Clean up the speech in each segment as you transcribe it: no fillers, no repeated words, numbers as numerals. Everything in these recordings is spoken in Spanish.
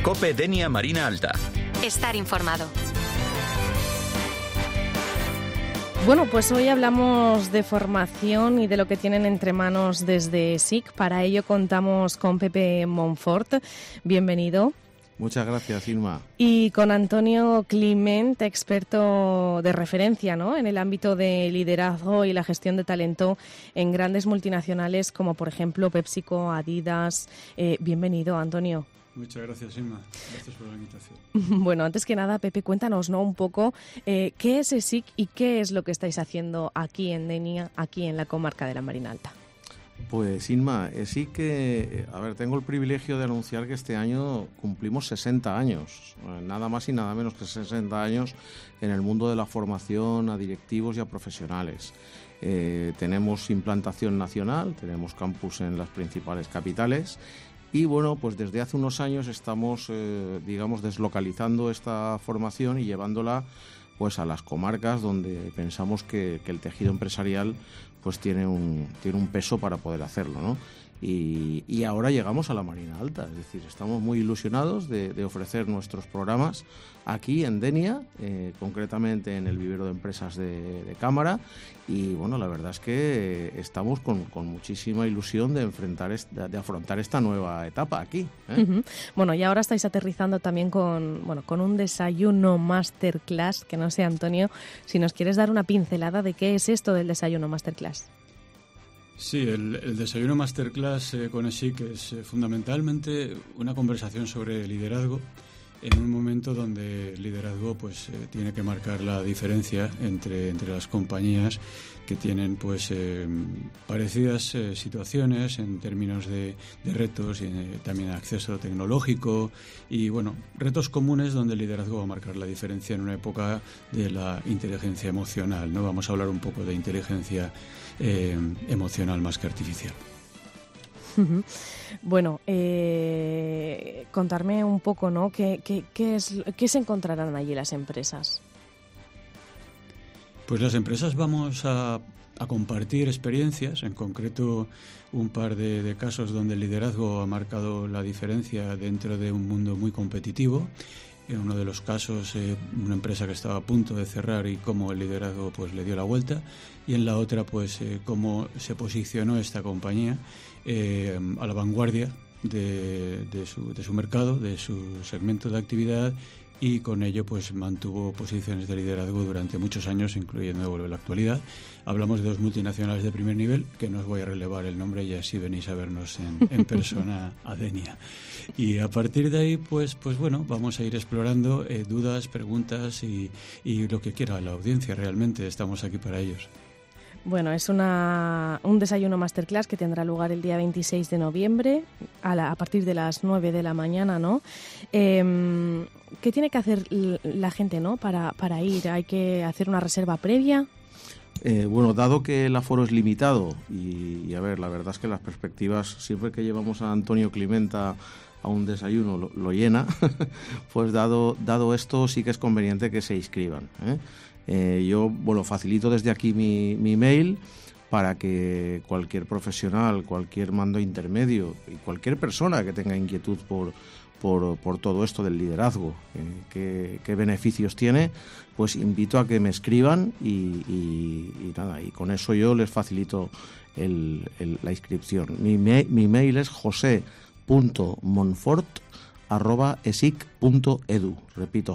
COPE Denia Marina Alta. Estar informado. Bueno, pues hoy hablamos de formación y de lo que tienen entre manos desde ESIC. Para ello contamos con Pepe Monfort. Bienvenido. Muchas gracias, Irma. Y con Antonio Climent, experto de referencia, ¿no?, en el ámbito de liderazgo y la gestión de talento en grandes multinacionales como, por ejemplo, PepsiCo, Adidas. Bienvenido, Antonio. Muchas gracias, Irma. Gracias por la invitación. Bueno, antes que nada, Pepe, cuéntanos, ¿no?, un poco qué es ESIC y qué es lo que estáis haciendo aquí en Denia, aquí en la comarca de la Marina Alta. Pues, Irma, sí que, tengo el privilegio de anunciar que este año cumplimos 60 años, nada más y nada menos que 60 años en el mundo de la formación a directivos y a profesionales. Tenemos implantación nacional, tenemos campus en las principales capitales y, bueno, pues desde hace unos años estamos, deslocalizando esta formación y llevándola pues a las comarcas donde pensamos que el tejido empresarial pues tiene un peso para poder hacerlo, ¿no? Y ahora llegamos a la Marina Alta, es decir, estamos muy ilusionados de ofrecer nuestros programas aquí en Denia, concretamente en el vivero de empresas de Cámara, y bueno, la verdad es que estamos con muchísima ilusión de afrontar esta nueva etapa aquí, ¿eh? Uh-huh. Bueno, y ahora estáis aterrizando también con un desayuno masterclass, que no sé, Antonio, si nos quieres dar una pincelada de qué es esto del desayuno masterclass. Sí, el desayuno masterclass con ESIC es fundamentalmente una conversación sobre liderazgo en un momento donde el liderazgo pues tiene que marcar la diferencia entre las compañías que tienen pues parecidas situaciones en términos de retos y también acceso tecnológico y bueno, retos comunes donde el liderazgo va a marcar la diferencia en una época de la inteligencia emocional, ¿no? Vamos a hablar un poco de inteligencia emocional más que artificial. Bueno, contarme un poco, ¿no? ¿Qué se encontrarán allí las empresas? Pues las empresas vamos a compartir experiencias, en concreto un par de casos donde el liderazgo ha marcado la diferencia dentro de un mundo muy competitivo. En uno de los casos, una empresa que estaba a punto de cerrar y cómo el liderazgo pues le dio la vuelta, y en la otra pues cómo se posicionó esta compañía a la vanguardia de su mercado, de su segmento de actividad, y con ello pues mantuvo posiciones de liderazgo durante muchos años, incluyendo la actualidad. Hablamos de dos multinacionales de primer nivel, que no os voy a relevar el nombre y así venís a vernos en persona a Denia. Y a partir de ahí, pues bueno, vamos a ir explorando dudas, preguntas y lo que quiera la audiencia. Realmente estamos aquí para ellos. Bueno, es un desayuno masterclass que tendrá lugar el día 26 de noviembre a partir de las 9 de la mañana, ¿no? ¿Qué tiene que hacer la gente, ¿no?, para ir? ¿Hay que hacer una reserva previa? Bueno, dado que el aforo es limitado y la verdad es que las perspectivas, siempre que llevamos a Antonio Climenta a un desayuno lo llena, pues dado esto sí que es conveniente que se inscriban, ¿eh? Yo, facilito desde aquí mi mail para que cualquier profesional, cualquier mando intermedio y cualquier persona que tenga inquietud por todo esto del liderazgo, qué beneficios tiene, pues invito a que me escriban y con eso yo les facilito la inscripción. Mi mail es jose.monfort@esic.edu. Repito,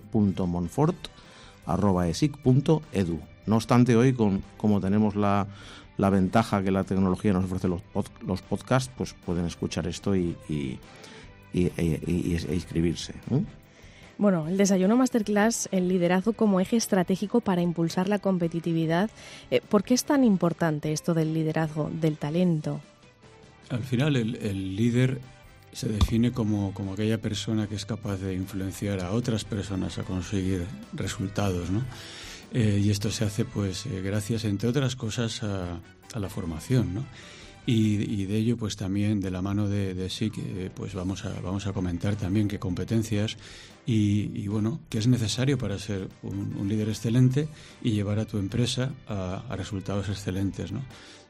jose.monfort@esic.edu. No obstante, hoy, como tenemos la ventaja que la tecnología nos ofrece los podcasts, pues pueden escuchar esto e inscribirse, ¿no? Bueno, el desayuno masterclass, el liderazgo como eje estratégico para impulsar la competitividad. ¿Por qué es tan importante esto del liderazgo, del talento? Al final, el líder se define como aquella persona que es capaz de influenciar a otras personas a conseguir resultados, ¿no? Y esto se hace pues gracias, entre otras cosas, a la formación, ¿no? Y de ello pues también de la mano de SIC pues vamos a comentar también qué competencias y bueno, qué es necesario para ser un líder excelente y llevar a tu empresa a resultados excelentes, ¿no?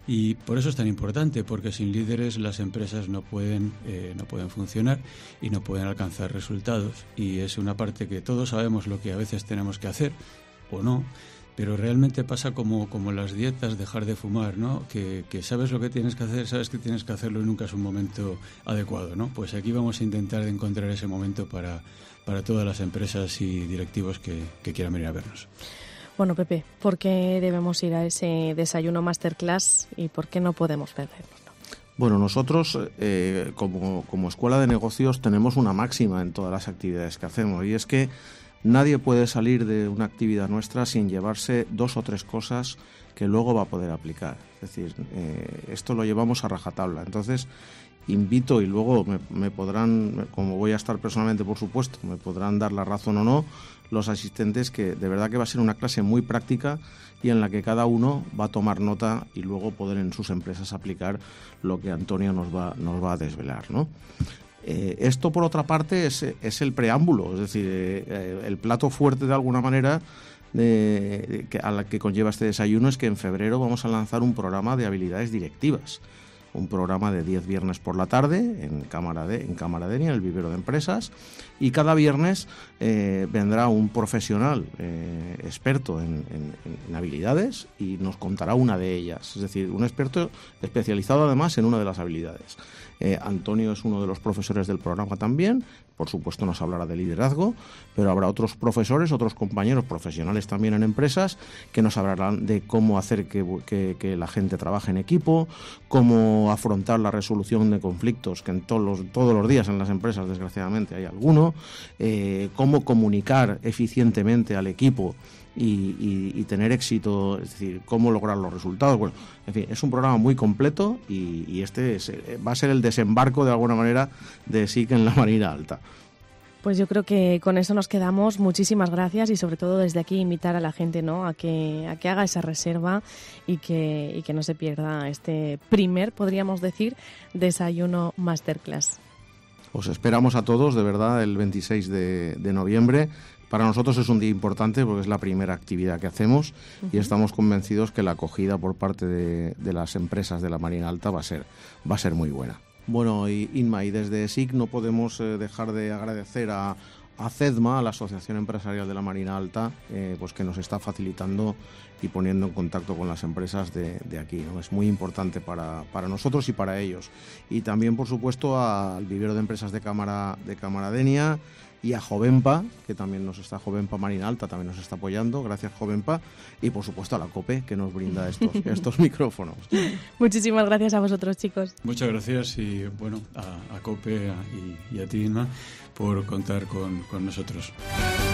Y por eso es tan importante, porque sin líderes las empresas no pueden funcionar y no pueden alcanzar resultados. Y es una parte que todos sabemos lo que a veces tenemos que hacer o no, pero realmente pasa como las dietas, dejar de fumar, ¿no? Que sabes lo que tienes que hacer, sabes que tienes que hacerlo y nunca es un momento adecuado, ¿no? Pues aquí vamos a intentar encontrar ese momento para todas las empresas y directivos que quieran venir a vernos. Bueno, Pepe, ¿por qué debemos ir a ese desayuno masterclass y por qué no podemos perdernos? Bueno, nosotros como Escuela de Negocios tenemos una máxima en todas las actividades que hacemos, y es que nadie puede salir de una actividad nuestra sin llevarse 2 o 3 cosas que luego va a poder aplicar. Es decir, esto lo llevamos a rajatabla. Entonces, invito, y luego me podrán, como voy a estar personalmente, por supuesto, me podrán dar la razón o no los asistentes, que de verdad que va a ser una clase muy práctica y en la que cada uno va a tomar nota y luego poder en sus empresas aplicar lo que Antonio nos va a desvelar, ¿no? Esto, por otra parte, es el preámbulo, es decir, el plato fuerte de alguna manera a la que conlleva este desayuno es que en febrero vamos a lanzar un programa de habilidades directivas. Un programa de 10 viernes por la tarde en Cámara Denia, en el vivero de empresas, y cada viernes vendrá un profesional experto en habilidades y nos contará una de ellas, es decir, un experto especializado además en una de las habilidades. Antonio es uno de los profesores del programa también, por supuesto nos hablará de liderazgo, pero habrá otros profesores, otros compañeros profesionales también en empresas que nos hablarán de cómo hacer que la gente trabaje en equipo, cómo afrontar la resolución de conflictos, que en todos los días en las empresas desgraciadamente hay alguno, cómo comunicar eficientemente al equipo y tener éxito, es decir, cómo lograr los resultados. Bueno, en fin, es un programa muy completo y este va a ser el desembarco de alguna manera de SIC en la Marina Alta. Pues yo creo que con eso nos quedamos. Muchísimas gracias y sobre todo desde aquí invitar a la gente, ¿no?, a que haga esa reserva y que no se pierda este primer, podríamos decir, desayuno masterclass. Os esperamos a todos, de verdad, el 26 de noviembre. Para nosotros es un día importante porque es la primera actividad que hacemos y estamos convencidos que la acogida por parte de las empresas de la Marina Alta va a ser muy buena. Bueno, Inma, y desde SIC no podemos dejar de agradecer a CEDMA, a la Asociación Empresarial de la Marina Alta, pues que nos está facilitando y poniendo en contacto con las empresas de aquí, ¿no? Es muy importante para nosotros y para ellos. Y también, por supuesto, al vivero de empresas de Cámara Denia y a Jovenpa, que también nos está, Jovenpa Marina Alta también nos está apoyando, gracias Jovenpa, y por supuesto a la COPE, que nos brinda estos micrófonos. Muchísimas gracias a vosotros, chicos. Muchas gracias y bueno, a COPE y a ti, Inma, por contar con nosotros.